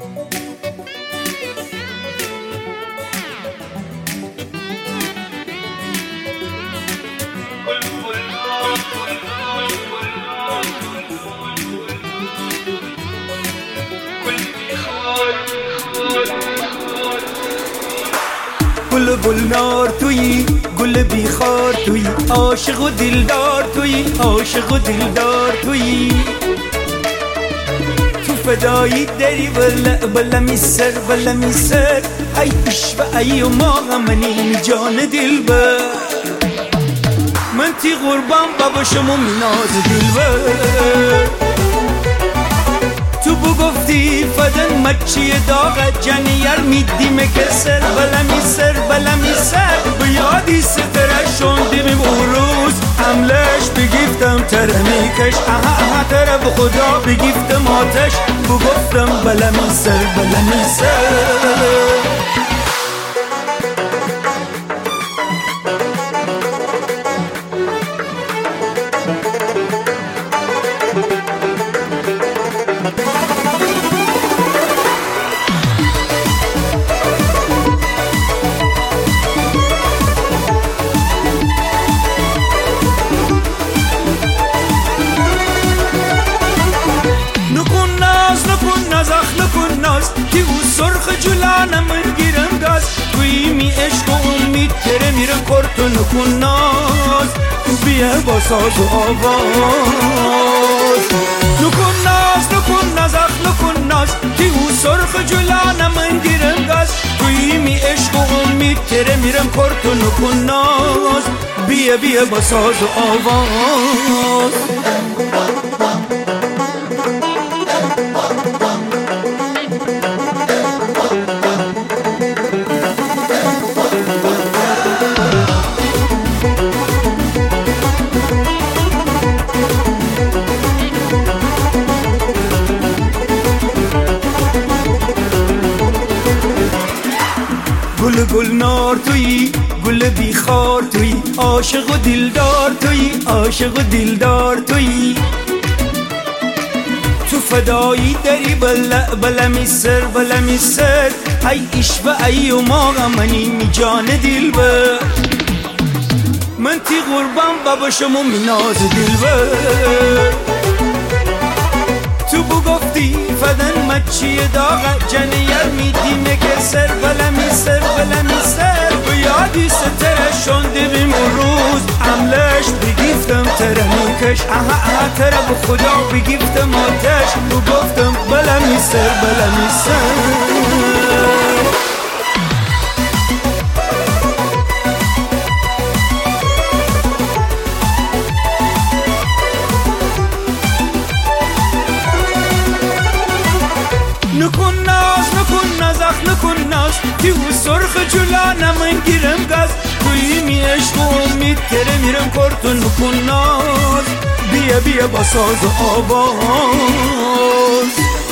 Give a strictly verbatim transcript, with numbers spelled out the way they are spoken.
گل گلنار تویی، گل بیخار تویی، عاشق و دلدار تویی، عاشق و دلدار تویی. تو فدایی داری بلا بلا میسر بلا میسر، ای اشبه ای و ما غمنی جان دلبر. من تی قربان بابا شما میناز دلبر. تو بگفتی فدن مچی داغت جنیر میدی مکسر بلا میسر بلا میسر. بیادی ستره شوندیم اون روز حملش بگیفتم تره میکش اها اها تره به خدا بگیفتم آتش بگفتم بلا میسر بلا میسر. که او سرخ جلانم من گیرم گاز توی می عشق و امید تره میرم کرد و نکن ناز. بیا با ساز و آواز نکن ناز نکن ناز اخ نکن ناز. که او سرخ جلانم من گیرم گاز توی می عشق و امید تره میرم کرد و نکن ناز. بیا بیا با ساز و آواز. گل گلنار تویی، گل بیخار تویی، عاشق و دلدار تویی، عاشق و دلدار تویی. تو فدایی داری بلا بلا میسر بلا میسر، ای اشبه ای و ما غمنی می جان دلبر. من تی قربان بابا شما میناز دلبر. تو بگفتی فدن مچی داغت جنیر میدی مکسر بلا میسر بلا میسر. بیادی ستره شونده بیم اون روز عملش بگیفتم تره میکش اها اها تره به خدا بگیفتم آتش بگفتم بلا میسر بلا میسر. نکن ناز نکن ناز اخ نکن ناز. که او سرخ جلانم من گیرم گاز توی می عشق و امید تره میرم کرد و نکن ناز. بیا بیا با ساز و آواز.